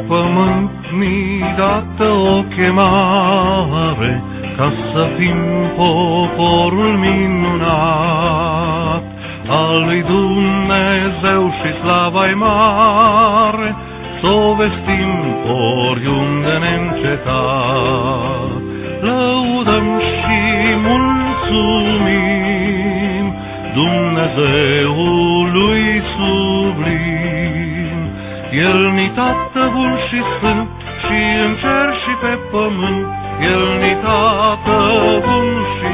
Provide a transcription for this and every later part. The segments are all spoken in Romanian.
pământ mi-i dată o chemare, ca să fim poporul minunat al lui Dumnezeu și slava-i mare, s-o vestim oriunde neîncetat. Lăudăm și mulțumim Dumnezeului sublim. El-ni Tată bun și sfânt, și în cer și pe pământ, El-ni Tată bun și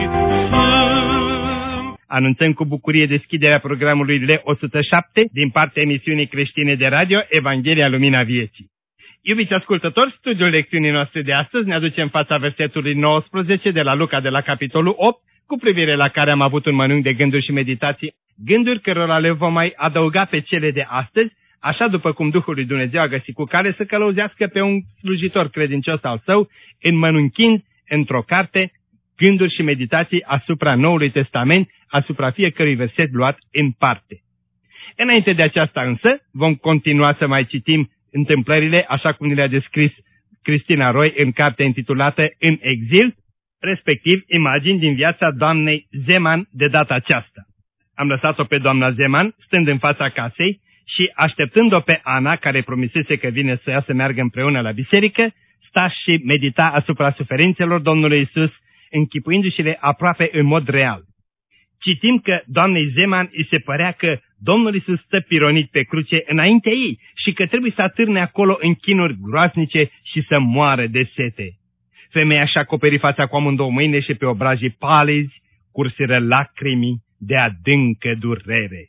sfânt. Anunțăm cu bucurie deschiderea programului L107 din partea emisiunii creștine de radio Evanghelia Lumina Vieții. Iubiți ascultători, studiul lecțiunii noastre de astăzi ne aduce în fața versetului 19 de la Luca, de la capitolul 8, cu privire la care am avut un mănânc de gânduri și meditații, gânduri cărora le vom mai adăuga pe cele de astăzi, așa după cum Duhul lui Dumnezeu a găsit cu cale să călăuzească pe un slujitor credincios al său, înmănunchind într-o carte gânduri și meditații asupra Noului Testament, asupra fiecărui verset luat în parte. Înainte de aceasta însă, vom continua să mai citim întâmplările așa cum ne le-a descris Cristina Roy în cartea intitulată În exil, respectiv imagini din viața doamnei Zeman de data aceasta. Am lăsat-o pe doamna Zeman stând în fața casei și așteptând-o pe Ana, care promisese că vine să ia să meargă împreună la biserică, sta și medita asupra suferințelor Domnului Iisus, închipuindu-și-le aproape în mod real. Citim că doamnei Zeman îi se părea că Domnul Iisus stă pironit pe cruce înaintea ei și că trebuie să atârne acolo în chinuri groaznice și să moară de sete. Femeia și-a acoperit fața cu amândouă mâine și pe obrajii palizi curseră lacrimii de adâncă durere.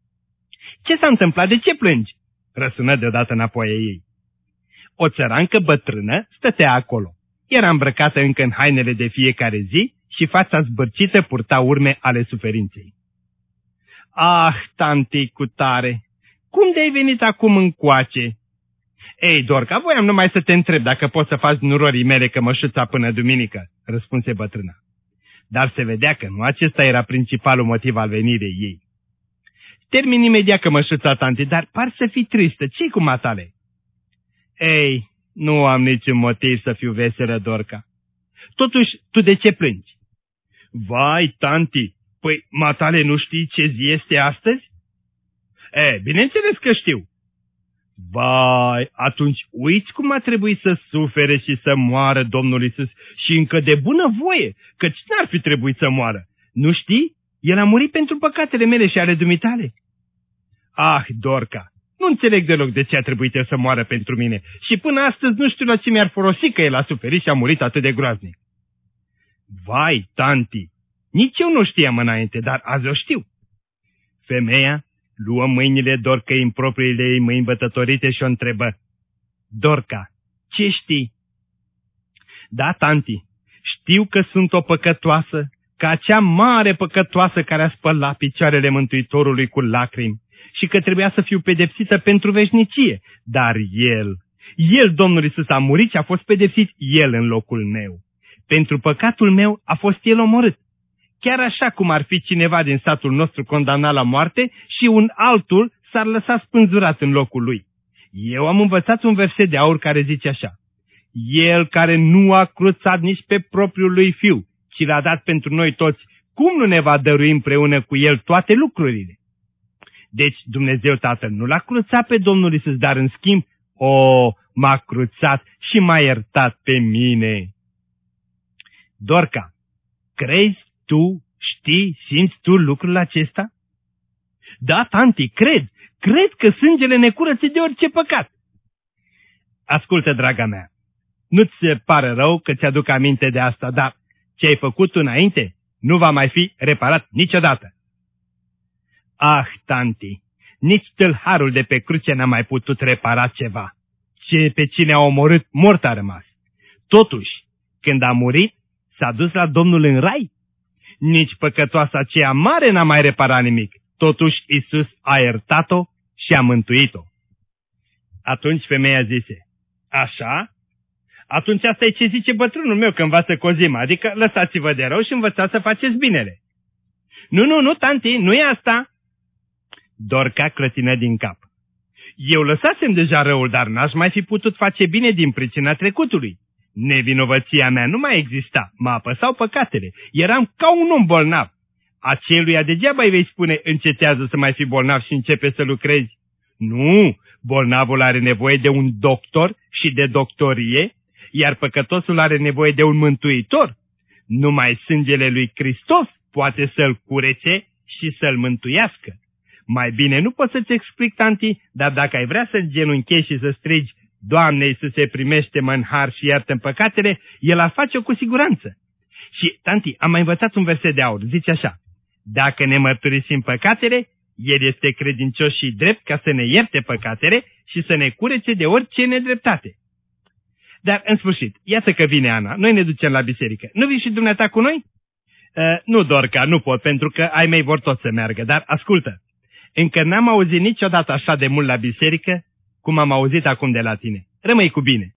Ce s-a întâmplat? De ce plângi?" răsună deodată înapoi a ei. O țărancă bătrână stătea acolo. Era îmbrăcată încă în hainele de fiecare zi și fața zbârcită purta urme ale suferinței. "Ah, tanti cu tare, cum de-ai venit acum încoace?" "Ei, Dorca, voiam numai să te întreb dacă poți să faci nurorii mele cămășuța până duminică," răspunse bătrâna. Dar se vedea că nu acesta era principalul motiv al venirii ei. "Termin imediat cămășuța, tanti, dar par să fii tristă. Ce-i cu matale?" "Ei, nu am niciun motiv să fiu veselă, Dorca." "Totuși, tu de ce plângi?" "Vai, tanti, păi matale nu știi ce zi este astăzi?" Bineînțeles că știu." "Vai, atunci uiți cum a trebuit să sufere și să moară Domnul Iisus și încă de bună voie, căci n-ar fi trebuit să moară. Nu știi? El a murit pentru păcatele mele și ale dumitale." "Ah, Dorca, nu înțeleg deloc de ce a trebuit el să moară pentru mine și până astăzi nu știu la ce mi-ar folosi că el a suferit și a murit atât de groaznic." "Vai, tanti, nici eu nu știam înainte, dar azi o știu." Femeia luă mâinile Dorcăi în propriile ei mâini bătătorite și o întrebă: "Dorca, ce știi?" "Da, tanti, știu că sunt o păcătoasă, ca acea mare păcătoasă care a spălat picioarele Mântuitorului cu lacrimi și că trebuia să fiu pedepsită pentru veșnicie, dar El, Domnul Iisus, a murit și a fost pedepsit El în locul meu. Pentru păcatul meu a fost El omorât, chiar așa cum ar fi cineva din satul nostru condamnat la moarte și un altul s-ar lăsa spânzurat în locul lui. Eu am învățat un verset de aur care zice așa: El care nu a cruțat nici pe propriul lui Fiu, ci l-a dat pentru noi toți, cum nu ne va dărui împreună cu El toate lucrurile?" Deci Dumnezeu Tatăl nu l-a cruțat pe Domnul Iisus, dar în schimb, m-a cruțat și m-a iertat pe mine." Dorca, crezi tu, știi, simți tu lucrul acesta? "Da, tanti, cred că sângele ne curăță de orice păcat." Ascultă, draga mea, nu-ți se pare rău că ți-aduc aminte de asta, dar ce ai făcut înainte nu va mai fi reparat niciodată. "Ah, tanti, nici tâlharul de pe cruce n-a mai putut repara ceva. Pe cine a omorât, mort a rămas. Totuși, când a murit, s-a dus la Domnul în rai. Nici păcătoasa aceea mare n-a mai reparat nimic. Totuși, Iisus a iertat-o și a mântuit-o." Atunci femeia zise: "Așa? Atunci asta e ce zice bătrânul meu că învață cozima, adică lăsați-vă de rău și învățați să faceți binele." Nu, tanti, nu e asta." Dorca clătină din cap. Eu lăsasem deja răul, dar n-aș mai fi putut face bine din pricina trecutului. Nevinovăția mea nu mai exista, mă apăsau păcatele, eram ca un om bolnav. Aceluia degeaba îi vei spune încetează să mai fii bolnav și începe să lucrezi. Nu, bolnavul are nevoie de un doctor și de doctorie, iar păcătosul are nevoie de un mântuitor. Numai sângele lui Hristos poate să-l curețe și să-l mântuiască. Mai bine nu pot să-ți explic, tanti, dar dacă ai vrea să genunchezi și să strigi, Doamne Iisuse, primește-mă în har și iartă-mi păcatele, El ar face-o cu siguranță. Și, tanti, am mai învățat un verset de aur, zice așa, dacă ne mărturisim păcatele, El este credincios și drept ca să ne ierte păcatele și să ne curețe de orice nedreptate. Dar, în sfârșit, iată că vine Ana, noi ne ducem la biserică. Nu vii și dumneata cu noi? Nu, Dorca, nu pot, pentru că ai mei vor tot să meargă, dar ascultă, încă n-am auzit niciodată așa de mult la biserică, cum am auzit acum de la tine. Rămâi cu bine!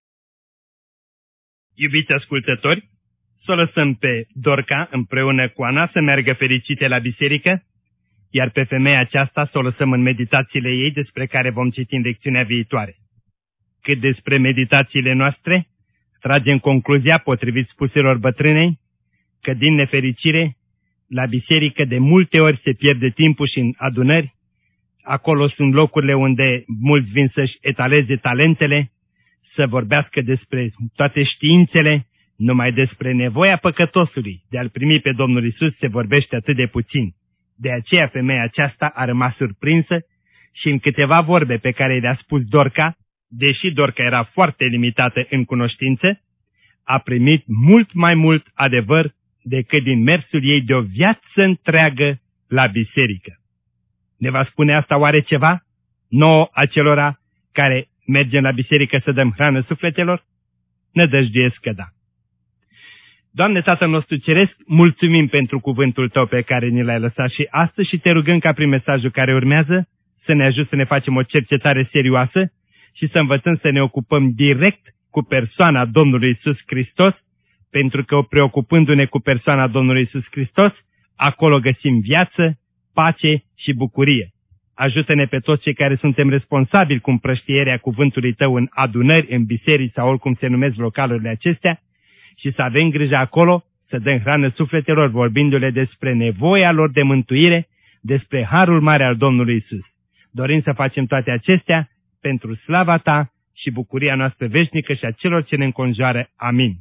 Iubiți ascultători, să o lăsăm pe Dorca împreună cu Ana să meargă fericite la biserică, iar pe femeia aceasta să o lăsăm în meditațiile ei despre care vom citi în lecțiunea viitoare. Cât despre meditațiile noastre, tragem concluzia, potrivit spuselor bătrânei, că din nefericire, la biserică de multe ori se pierde timpul și în adunări, acolo sunt locurile unde mulți vin să-și etaleze talentele, să vorbească despre toate științele, numai despre nevoia păcătosului de a-L primi pe Domnul Iisus se vorbește atât de puțin. De aceea femeia aceasta a rămas surprinsă și în câteva vorbe pe care le-a spus Dorca, deși Dorca era foarte limitată în cunoștință, a primit mult mai mult adevăr decât din mersul ei de o viață întreagă la biserică. Ne va spune asta oare ceva? Nouă acelora care mergem la biserică să dăm hrană sufletelor? Nădăjduiesc că da. Doamne Tatăl nostru Ceresc, mulțumim pentru cuvântul Tău pe care ni l-ai lăsat și astăzi și Te rugăm ca prin mesajul care urmează să ne ajut să ne facem o cercetare serioasă și să învățăm să ne ocupăm direct cu persoana Domnului Iisus Hristos, pentru că preocupându-ne cu persoana Domnului Iisus Hristos, acolo găsim viață, pace și bucurie. Ajută-ne pe toți cei care suntem responsabili cu împrăștierea cuvântului Tău în adunări, în biserici sau oricum se numesc localurile acestea și să avem grijă acolo să dăm hrană sufletelor vorbindu-le despre nevoia lor de mântuire, despre harul mare al Domnului Iisus. Dorim să facem toate acestea pentru slava Ta și bucuria noastră veșnică și a celor ce ne înconjoară. Amin.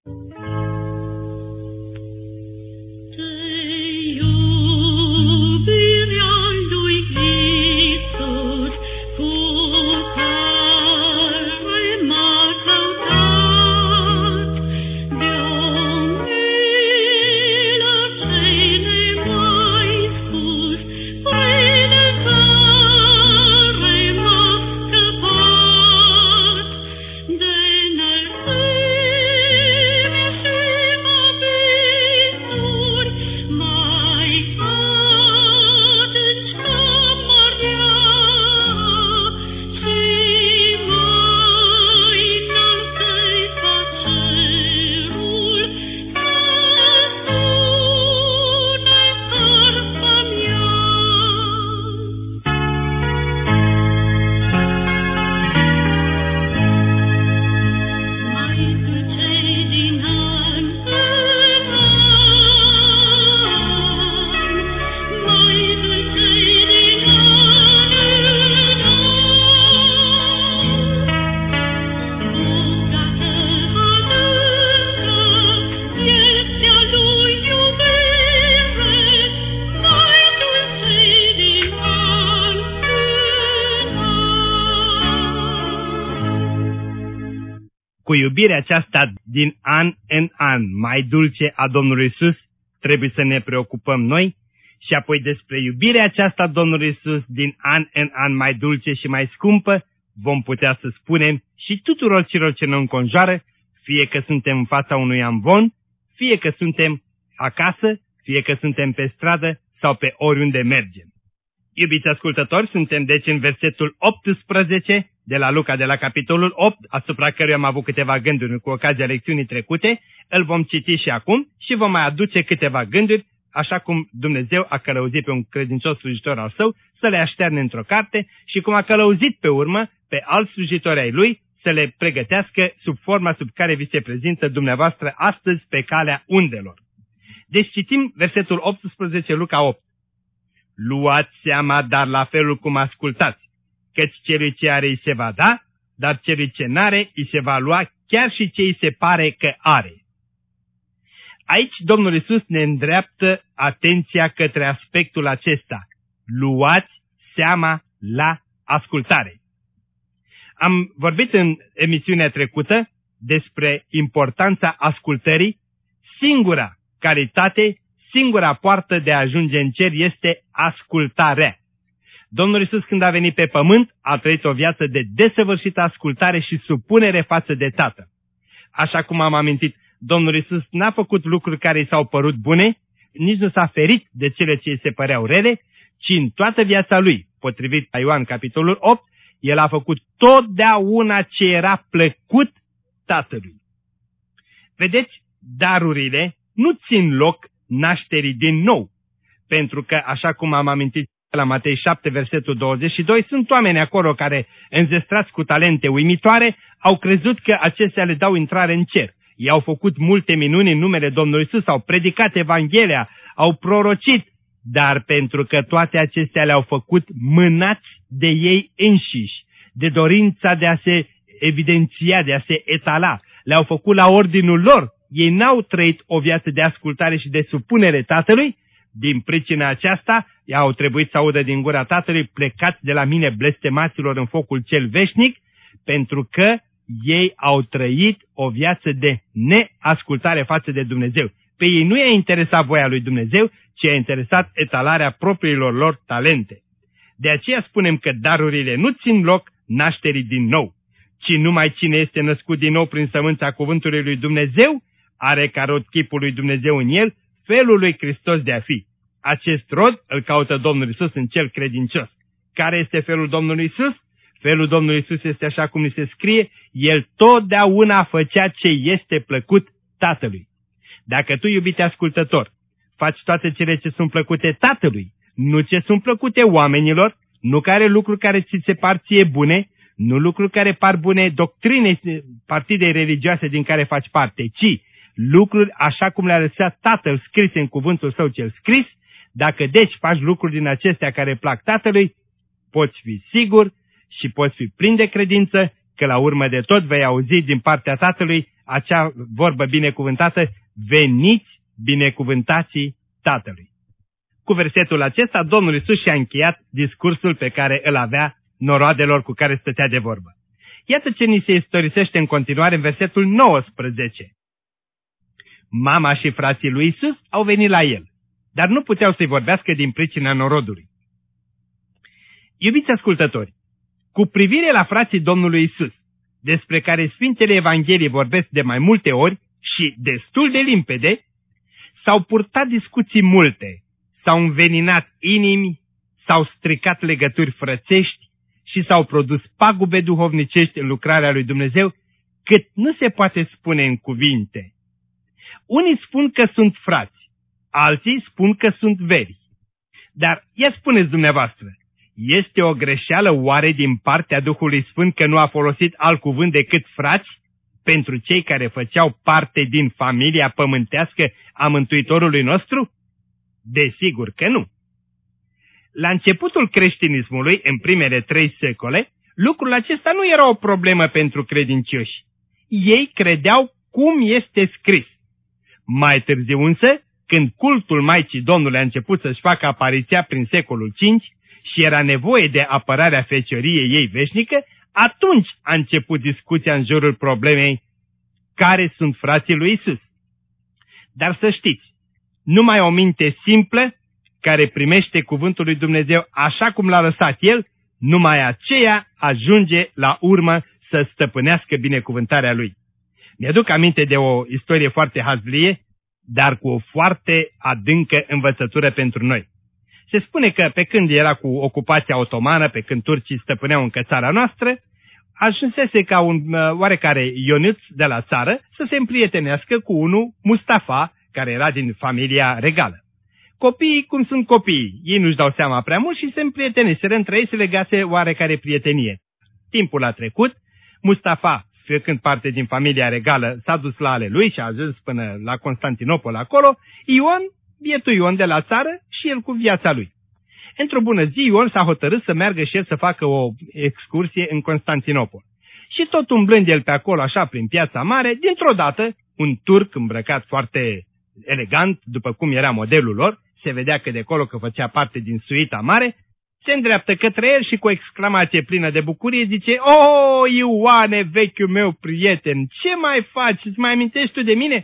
Cu iubirea aceasta din an în an mai dulce a Domnului Iisus, trebuie să ne preocupăm noi și apoi despre iubirea aceasta a Domnului Iisus din an în an mai dulce și mai scumpă, vom putea să spunem și tuturor celor ce ne înconjoară, fie că suntem în fața unui amvon, fie că suntem acasă, fie că suntem pe stradă sau pe oriunde mergem. Iubiți ascultători, suntem deci în versetul 18 de la Luca, de la capitolul 8, asupra căruia am avut câteva gânduri cu ocazia lecțiunii trecute, îl vom citi și acum și vom mai aduce câteva gânduri așa cum Dumnezeu a călăuzit pe un credincios slujitor al său să le așterne într-o carte și cum a călăuzit pe urmă pe alți slujitori ai lui să le pregătească sub forma sub care vi se prezintă dumneavoastră astăzi pe calea undelor. Deci citim versetul 18, Luca 8. Luați seama, dar la felul cum ascultați, căci celui ce are îi se va da, dar celui ce n-are îi se va lua chiar și ce îi se pare că are. Aici Domnul Iisus ne îndreaptă atenția către aspectul acesta. Luați seama la ascultare. Am vorbit în emisiunea trecută despre importanța ascultării. Singura calitate, singura poartă de a ajunge în cer este ascultarea. Domnul Iisus, când a venit pe pământ, a trăit o viață de desăvârșită ascultare și supunere față de Tatăl. Așa cum am amintit, Domnul Iisus n-a făcut lucruri care i s-au părut bune, nici nu s-a ferit de cele ce îi se păreau rele, ci în toată viața lui, potrivit la Ioan capitolul 8, el a făcut totdeauna ce era plăcut Tatălui. Vedeți, darurile nu țin loc nașterii din nou, pentru că, așa cum am amintit la Matei 7, versetul 22, sunt oameni acolo care, înzestrați cu talente uimitoare, au crezut că acestea le dau intrare în cer. Ei au făcut multe minuni în numele Domnului Iisus, au predicat Evanghelia, au prorocit, dar pentru că toate acestea le-au făcut mânați de ei înșiși, de dorința de a se evidenția, de a se etala, le-au făcut la ordinul lor, ei n-au trăit o viață de ascultare și de supunere Tatălui. Din pricina aceasta, i-au trebuit să audă din gura Tatălui: plecați de la mine, blestemaților, în focul cel veșnic, pentru că ei au trăit o viață de neascultare față de Dumnezeu. Pe ei nu i-a interesat voia lui Dumnezeu, ci i-a interesat etalarea propriilor lor talente. De aceea spunem că darurile nu țin loc nașterii din nou, ci numai cine este născut din nou prin sămânța cuvântului lui Dumnezeu are ca rod chipul lui Dumnezeu în el, felul lui Hristos de a fi. Acest rod îl caută Domnul Iisus în cel credincios. Care este felul Domnului Iisus? Felul Domnului Iisus este așa cum ni se scrie: El totdeauna făcea ce este plăcut Tatălui. Dacă tu, iubite ascultător, faci toate cele ce sunt plăcute Tatălui, nu ce sunt plăcute oamenilor, nu care lucruri care ți se par ție bune, nu lucruri care par bune doctrine partidei religioase din care faci parte, ci lucruri așa cum le-a lăsat Tatăl scrise în cuvântul său cel scris. Dacă deci faci lucruri din acestea care plac Tatălui, poți fi sigur și poți fi plin de credință că la urmă de tot vei auzi din partea Tatălui acea vorbă binecuvântată: veniți binecuvântații Tatălui. Cu versetul acesta, Domnul Iisus și-a încheiat discursul pe care îl avea noroadelor cu care stătea de vorbă. Iată ce ni se istorisește în continuare în versetul 19. Mama și frații lui Iisus au venit la el, dar nu puteau să-i vorbească din pricina norodului. Iubiți ascultători, cu privire la frații Domnului Iisus, despre care Sfintele Evangheliei vorbesc de mai multe ori și destul de limpede, s-au purtat discuții multe, s-au înveninat inimi, s-au stricat legături frățești și s-au produs pagube duhovnicești în lucrarea lui Dumnezeu, cât nu se poate spune în cuvinte. Unii spun că sunt frați, alții spun că sunt veri. Dar ia spuneți dumneavoastră, este o greșeală oare din partea Duhului Sfânt că nu a folosit alt cuvânt decât frați pentru cei care făceau parte din familia pământească a Mântuitorului nostru? Desigur că nu. La începutul creștinismului, în primele 3 secole, lucrul acesta nu era o problemă pentru credincioși. Ei credeau cum este scris. Mai târziu însă, când cultul Maicii Domnului a început să-și facă apariția prin secolul V și era nevoie de apărarea fecioriei ei veșnică, atunci a început discuția în jurul problemei: care sunt frații lui Iisus? Dar să știți, numai o minte simplă, care primește cuvântul lui Dumnezeu așa cum l-a lăsat El, numai aceea ajunge la urmă să stăpânească binecuvântarea lui. Mi-aduc aminte de o istorie foarte hazlie, dar cu o foarte adâncă învățătură pentru noi. Se spune că pe când era cu ocupația otomană, pe când turcii stăpâneau încă țara noastră, ajunsese ca un oarecare Ionuț de la țară să se împrietenească cu unul Mustafa, care era din familia regală. Copiii cum sunt copiii, ei nu-și dau seama prea mult și se împrieteniseră între ei, se legase oarecare prietenie. Timpul a trecut, Mustafa, făcând parte din familia regală, s-a dus la ale lui și a ajuns până la Constantinopol acolo, Ion, bietul Ion de la țară și el cu viața lui. Într-o bună zi, Ion s-a hotărât să meargă și el să facă o excursie în Constantinopol. Și tot umblând el pe acolo, așa, prin piața mare, dintr-o dată, un turc îmbrăcat foarte elegant, după cum era modelul lor, se vedea că de acolo că făcea parte din suita mare, se îndreaptă către el și cu o exclamație plină de bucurie zice: "O, Ioane, vechiul meu prieten, ce mai faci? Îți mai amintești tu de mine?"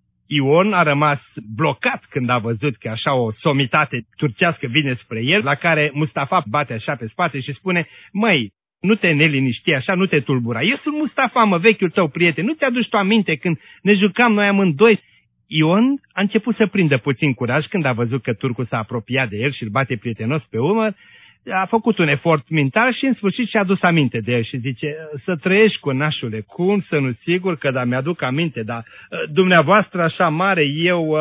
Ion a rămas blocat când a văzut că așa o somitate turcească vine spre el, la care Mustafa bate așa pe spate și spune: "Măi, nu te neliniști așa, nu te tulbura. Eu sunt Mustafa, mă, vechiul tău prieten. Nu ți-aduci tu aminte când ne jucam noi amândoi?" Ion a început să prindă puțin curaj când a văzut că turcul s-a apropiat de el și îl bate prietenos pe umăr. A făcut un efort mental și în sfârșit și-a adus aminte de el și zice: "Să trăiești, conașule, cum să nu, sigur că da, mi-aduc aminte, dar dumneavoastră așa mare, eu...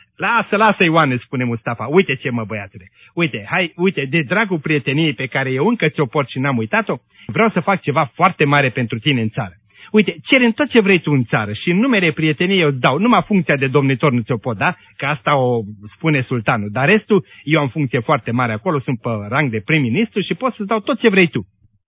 Lasă, Ioane," spune Mustafa, "uite ce, mă, băiatule, uite, de dragul prieteniei pe care eu încă ți-o port și n-am uitat-o, vreau să fac ceva foarte mare pentru tine în țară. Uite, cere-mi tot ce vrei tu în țară și în numele prieteniei eu îți dau, numai funcția de domnitor nu ți-o pot da, că asta o spune sultanul, dar restul eu am funcție foarte mare acolo, sunt pe rang de prim-ministru și pot să-ți dau tot ce vrei tu."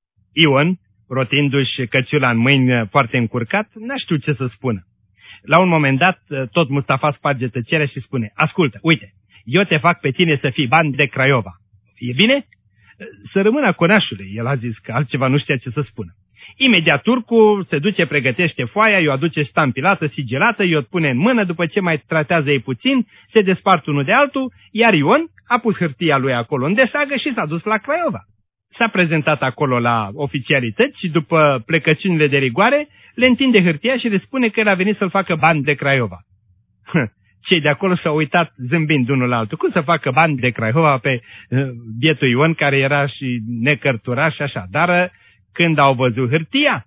Ion, rotindu-și căciula în mâini foarte încurcat, n-a știut ce să spună. La un moment dat, tot Mustafa sparge tăcerea și spune: "Ascultă, uite, eu te fac pe tine să fii ban de Craiova. E bine?" "Să rămână, conașule," el a zis, că altceva nu știa ce să spună. Imediat turcul se duce, pregătește foaia, i-o aduce ștampilată, sigilată, i-o pune în mână, după ce mai tratează ei puțin, se despart unul de altul, iar Ion a pus hârtia lui acolo în desagă și s-a dus la Craiova. S-a prezentat acolo la oficialități și după plecăciunile de rigoare, le întinde hârtia și le spune că el a venit să-l facă ban de Craiova. Cei de acolo s-au uitat zâmbind unul la altul. Cum să facă bani de Craiova pe bietul Ion, care era și necărturat și așa, dar... Când au văzut hârtia,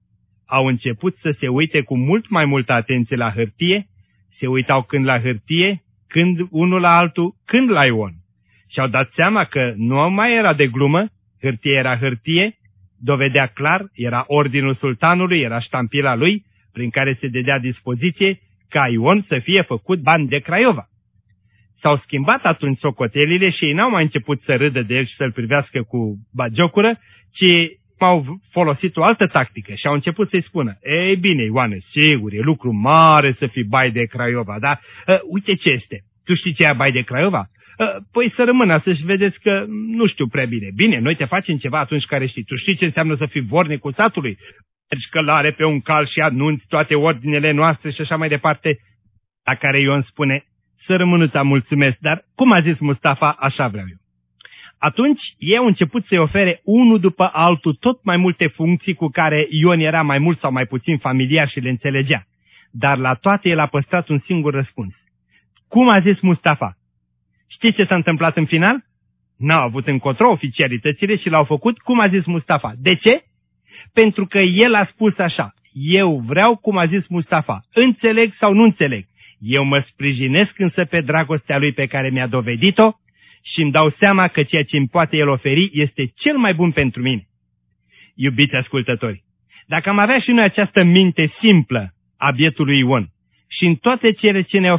au început să se uite cu mult mai multă atenție la hârtie, se uitau când la hârtie, când unul la altul, când la Ion. Și-au dat seama că nu mai era de glumă, hârtie era hârtie, dovedea clar, era ordinul sultanului, era ștampila lui, prin care se dădea dispoziție ca Ion să fie făcut ban de Craiova. S-au schimbat atunci socotelile și ei n-au mai început să râdă de el și să-l privească cu bagiocură, ci au folosit o altă tactică și au început să-i spună: "Ei bine, Ioane, sigur, e lucru mare să fii bai de Craiova, da? Uite ce este. Tu știi ce e bai de Craiova? Păi să rămână, să-și vedeți că nu știu prea bine. Bine, noi te facem ceva atunci care știi. Tu știi ce înseamnă să fii vornicul satului? Mergi călare pe un cal și anunți toate ordinele noastre și așa mai departe." La care Ion spune: "Să rămânuța, mulțumesc, dar cum a zis Mustafa, așa vreau eu." Atunci ei au început să-i ofere unul după altul tot mai multe funcții cu care Ion era mai mult sau mai puțin familiar și le înțelegea. Dar la toate el a păstrat un singur răspuns: "Cum a zis Mustafa?" Știți ce s-a întâmplat în final? N-au avut încotro oficialitățile și l-au făcut cum a zis Mustafa. De ce? Pentru că el a spus așa: "Eu vreau cum a zis Mustafa, înțeleg sau nu înțeleg. Eu mă sprijinesc însă pe dragostea lui pe care mi-a dovedit-o și îmi dau seama că ceea ce îmi poate el oferi este cel mai bun pentru mine." Iubiți ascultători, dacă am avea și noi această minte simplă a bietului Ion și în toate cele ce ne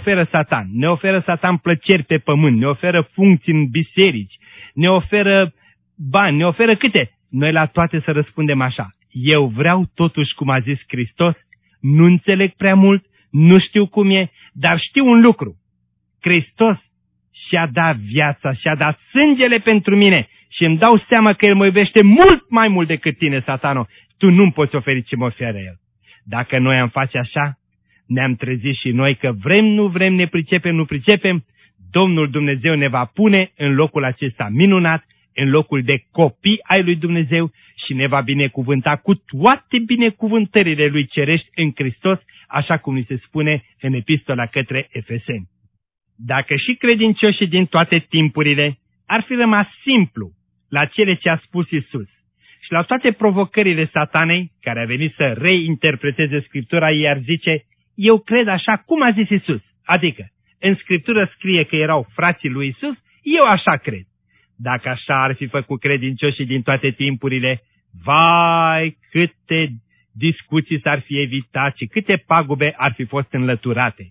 oferă Satan plăceri pe pământ, ne oferă funcții în biserici, ne oferă bani, ne oferă câte, noi la toate să răspundem așa: "Eu vreau totuși cum a zis Hristos, nu înțeleg prea mult, nu știu cum e, dar știu un lucru. Hristos și-a dat viața, și-a dat sângele pentru mine și îmi dau seama că El mă iubește mult mai mult decât tine, Satano. Tu nu-mi poți oferi ce mă oferă El." Dacă noi am face așa, ne-am trezit și noi că vrem, nu vrem, ne pricepem, nu pricepem, Domnul Dumnezeu ne va pune în locul acesta minunat, în locul de copii ai lui Dumnezeu și ne va binecuvânta cu toate binecuvântările lui cerești în Hristos, așa cum ni se spune în epistola către Efeseni. Dacă și credincioșii din toate timpurile ar fi rămas simplu la cele ce a spus Iisus și la toate provocările Satanei, care a venit să reinterpreteze Scriptura, ei ar zice: "Eu cred așa cum a zis Iisus", adică în Scriptură scrie că erau frații lui Isus, eu așa cred. Dacă așa ar fi făcut credincioșii din toate timpurile, vai, câte discuții s-ar fi evitat și câte pagube ar fi fost înlăturate.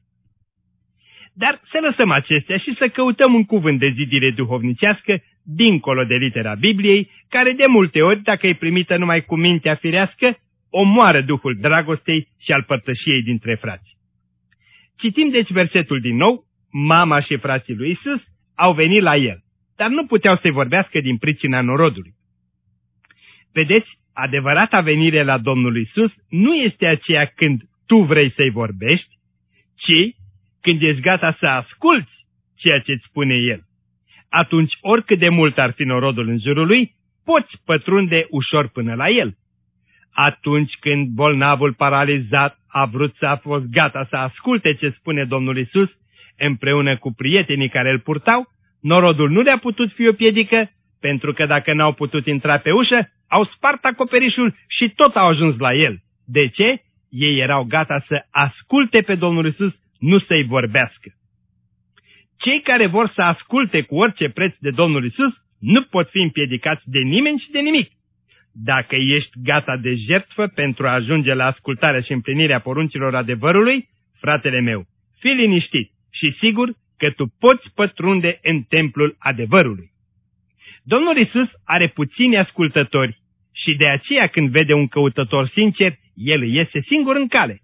Dar să lăsăm acestea și să căutăm un cuvânt de zidire duhovnicească dincolo de litera Bibliei, care de multe ori, dacă e primită numai cu mintea firească, omoară duhul dragostei și al părtășiei dintre frați. Citim deci versetul din nou. Mama și frații lui Isus au venit la el, dar nu puteau să-i vorbească din pricina norodului. Vedeți, adevărata venire la Domnul Isus nu este aceea când tu vrei să-i vorbești, ci când ești gata să asculți ceea ce îți spune el. Atunci, oricât de mult ar fi norodul în jurul lui, poți pătrunde ușor până la el. Atunci când bolnavul paralizat a fost gata să asculte ce spune Domnul Isus, împreună cu prietenii care îl purtau, norodul nu le-a putut fi o piedică, pentru că dacă n-au putut intra pe ușă, au spart acoperișul și tot au ajuns la el. De ce? Ei erau gata să asculte pe Domnul Isus, nu să-i vorbească. Cei care vor să asculte cu orice preț de Domnul Isus nu pot fi împiedicați de nimeni și de nimic. Dacă ești gata de jertfă pentru a ajunge la ascultarea și împlinirea poruncilor adevărului, fratele meu, fii liniștit și sigur că tu poți pătrunde în templul adevărului. Domnul Isus are puțini ascultători și de aceea când vede un căutător sincer, el îi iese singur în cale.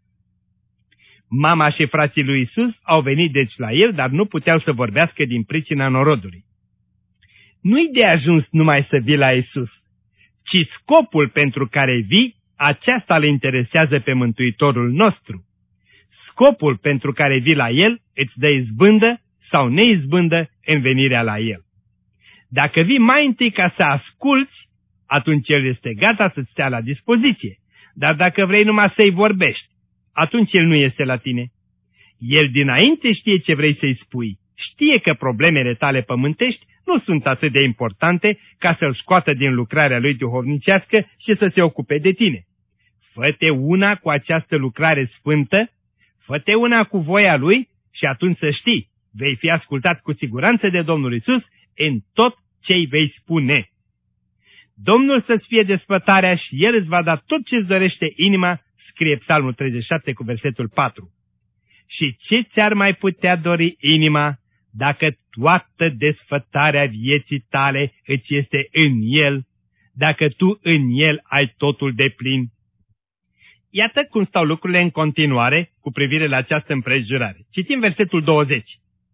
Mama și frații lui Isus au venit deci la el, dar nu puteau să vorbească din pricina norodului. Nu-i de ajuns numai să vii la Isus, ci scopul pentru care vii, aceasta îl interesează pe Mântuitorul nostru. Scopul pentru care vii la el îți dă izbândă sau neizbândă în venirea la el. Dacă vii mai întâi ca să asculți, atunci el este gata să-ți stea la dispoziție. Dar dacă vrei numai să-i vorbești, atunci el nu este la tine. El dinainte știe ce vrei să-i spui. Știe că problemele tale pământești nu sunt atât de importante ca să-l scoată din lucrarea lui duhovnicească și să se ocupe de tine. Fă-te una cu această lucrare sfântă, fă-te una cu voia lui și atunci să știi, vei fi ascultat cu siguranță de Domnul Isus în tot ce-i vei spune. Domnul să-ți fie desfătarea și El îți va da tot ce-ți dorește inima, scrie Psalmul 37 cu versetul 4. Și ce ți-ar mai putea dori inima dacă toată desfătarea vieții tale îți este în El, dacă tu în El ai totul deplin? Iată cum stau lucrurile în continuare cu privire la această împrejurare. Citim versetul 20.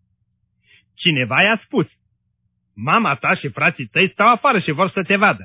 Cineva i-a spus: mama ta și frații tăi stau afară și vor să te vadă.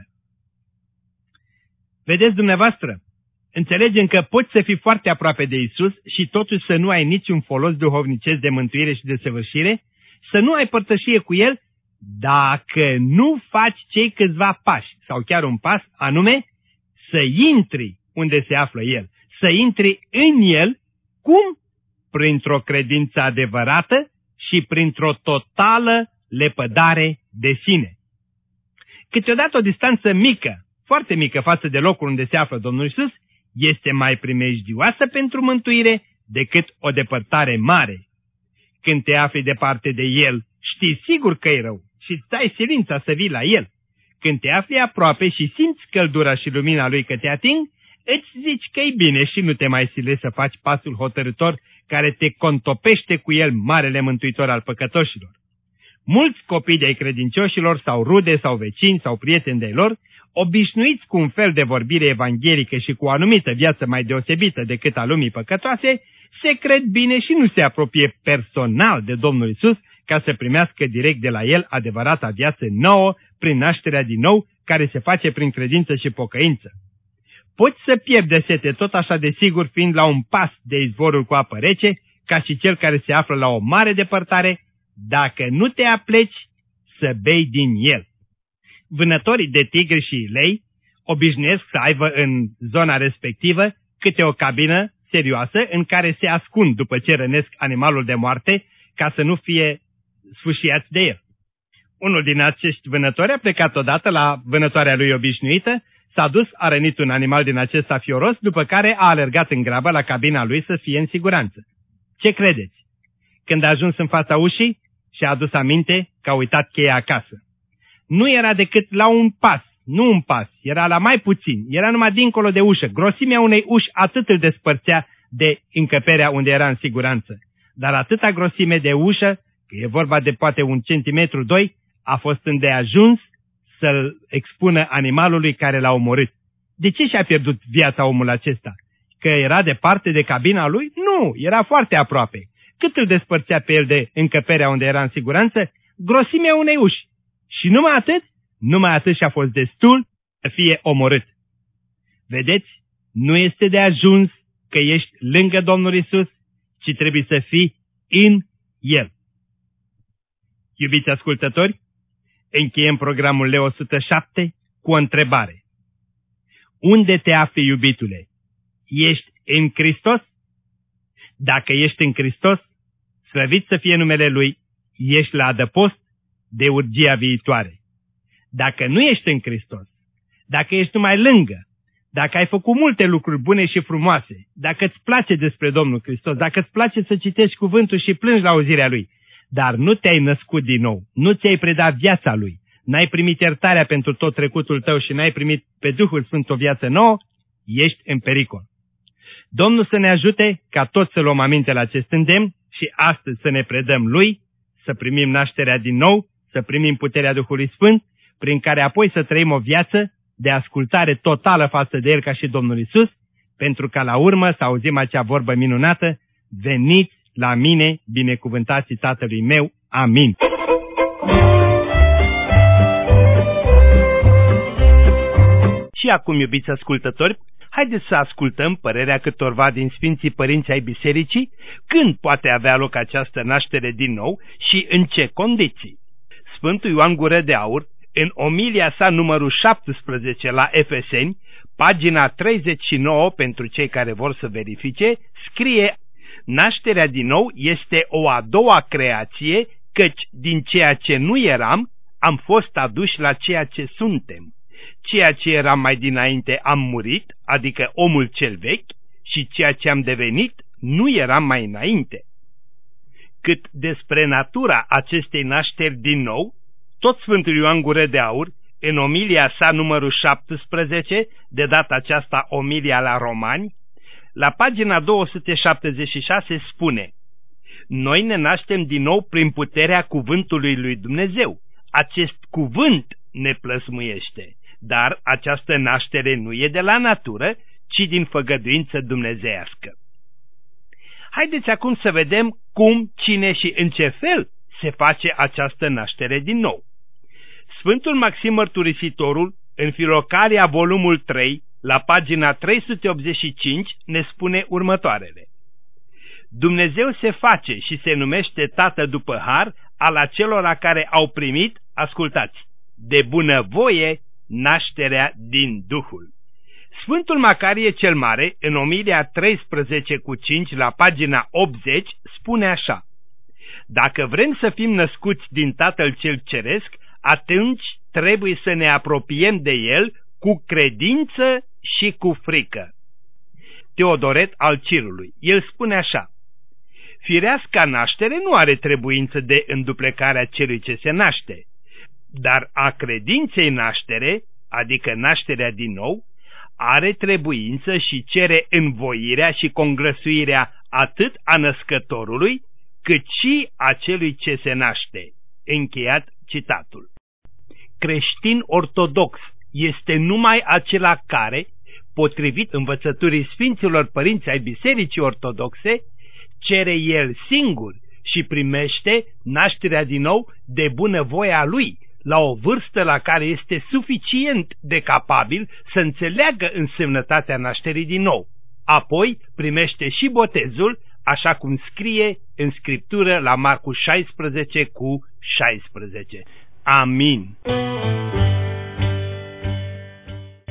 Vedeți dumneavoastră, înțelegem că poți să fii foarte aproape de Isus și totuși să nu ai niciun folos duhovnicesc de mântuire și de săvârșire, să nu ai părtășie cu El, dacă nu faci cei câțiva pași sau chiar un pas, anume să intri unde se află El, să intri în El, cum? Printr-o credință adevărată și printr-o totală lepădare de sine. Câteodată o distanță mică, foarte mică față de locul unde se află Domnul Iisus, este mai primejdioasă pentru mântuire decât o depărtare mare. Când te afli departe de El, știi sigur că e rău și îți dai silința să vii la El. Când te afli aproape și simți căldura și lumina Lui că te ating, îți zici că e bine și nu te mai silești să faci pasul hotărâtor care te contopește cu El, marele mântuitor al păcătoșilor. Mulți copii de-ai credincioșilor sau rude sau vecini sau prieteni de-ai lor, obișnuiți cu un fel de vorbire evanghelică și cu o anumită viață mai deosebită decât a lumii păcătoase, se cred bine și nu se apropie personal de Domnul Iisus ca să primească direct de la El adevărata viață nouă prin nașterea din nou, care se face prin credință și pocăință. Poți să pierzi de sete tot așa de sigur fiind la un pas de izvorul cu apă rece, ca și cel care se află la o mare depărtare, dacă nu te apleci să bei din el. Vânătorii de tigri și lei obișnuiesc să aibă în zona respectivă câte o cabină serioasă în care se ascund după ce rănesc animalul de moarte ca să nu fie sfâșiați de el. Unul din acești vânători a plecat odată la vânătoarea lui obișnuită, s-a dus, a rănit un animal din acesta fioros, după care a alergat în grabă la cabina lui să fie în siguranță. Ce credeți? când a ajuns în fața ușii, și-a adus aminte că a uitat cheia acasă. Nu era decât la un pas, nu un pas, era la mai puțin, era numai dincolo de ușă. Grosimea unei uși atât îl despărțea de încăperea unde era în siguranță. Dar atâta grosime de ușă, că e vorba de poate 1 centimetru, 2, a fost îndeajuns să-l expună animalului care l-a omorât. De ce și-a pierdut viața omul acesta? Că era departe de cabina lui? Nu, era foarte aproape. Cât îl despărțea pe el de încăperea unde era în siguranță? Grosimea unei uși. Și numai atât? Numai atât și-a fost destul să fie omorât. Vedeți? Nu este de ajuns că ești lângă Domnul Iisus, ci trebuie să fii în El. Iubiți ascultători, încheiem programul L107 cu o întrebare. Unde te afli, iubitule? Ești în Hristos? Dacă ești în Hristos, slăvit să fie numele Lui, ești la adăpost de urgia viitoare. Dacă nu ești în Hristos, dacă ești numai lângă, dacă ai făcut multe lucruri bune și frumoase, dacă îți place despre Domnul Hristos, dacă îți place să citești cuvântul și plângi la auzirea Lui, dar nu te-ai născut din nou, nu ți-ai predat viața Lui, n-ai primit iertarea pentru tot trecutul tău și n-ai primit pe Duhul Sfânt o viață nouă, ești în pericol. Domnul să ne ajute ca toți să luăm aminte la acest îndemn și astăzi să ne predăm Lui, să primim nașterea din nou, să primim puterea Duhului Sfânt, prin care apoi să trăim o viață de ascultare totală față de El ca și Domnul Iisus, pentru ca la urmă să auzim acea vorbă minunată: veniți la mine, binecuvântații Tatălui meu. Amin. Și acum, iubiți ascultători, haideți să ascultăm părerea câtorva din Sfinții Părinți ai Bisericii, când poate avea loc această naștere din nou și în ce condiții. Sfântul Ioan Gură de Aur, în omilia sa numărul 17 la Efeseni, pagina 39 pentru cei care vor să verifice, scrie: nașterea din nou este o a doua creație, căci din ceea ce nu eram, am fost aduși la ceea ce suntem. Ceea ce eram mai dinainte am murit, adică omul cel vechi, și ceea ce am devenit nu eram mai înainte. Cât despre natura acestei nașteri din nou, tot Sfântul Ioan Gură de Aur, în omilia sa numărul 17, de data aceasta omilia la Romani, la pagina 276 spune: noi ne naștem din nou prin puterea cuvântului lui Dumnezeu. Acest cuvânt ne plăsmuiește, dar această naștere nu e de la natură, ci din făgăduință dumnezeiască. Haideți acum să vedem cum, cine și în ce fel se face această naștere din nou. Sfântul Maxim Mărturisitorul, în Filocalia volumul 3, la pagina 385, ne spune următoarele: Dumnezeu se face și se numește Tată după har al acelora care au primit, ascultați, de bunăvoie nașterea din Duhul. Sfântul Macarie cel Mare, în omilia 13/5, la pagina 80, spune așa: dacă vrem să fim născuți din Tatăl cel Ceresc, atunci trebuie să ne apropiem de El cu credință și cu frică. Teodoret al Cirului, el spune așa: fireasca naștere nu are trebuință de înduplecarea celui ce se naște, dar a credinței naștere, adică nașterea din nou, are trebuință și cere învoirea și congrăsuirea atât a născătorului, cât și a celui ce se naște. Încheiat citatul. Creștin ortodox este numai acela care, potrivit învățăturii Sfinților Părinți ai Bisericii Ortodoxe, cere el singur și primește nașterea din nou de bunăvoia lui, la o vârstă la care este suficient de capabil să înțeleagă însemnătatea nașterii din nou. Apoi primește și botezul, așa cum scrie în Scriptură la Marcu 16:16. Amin.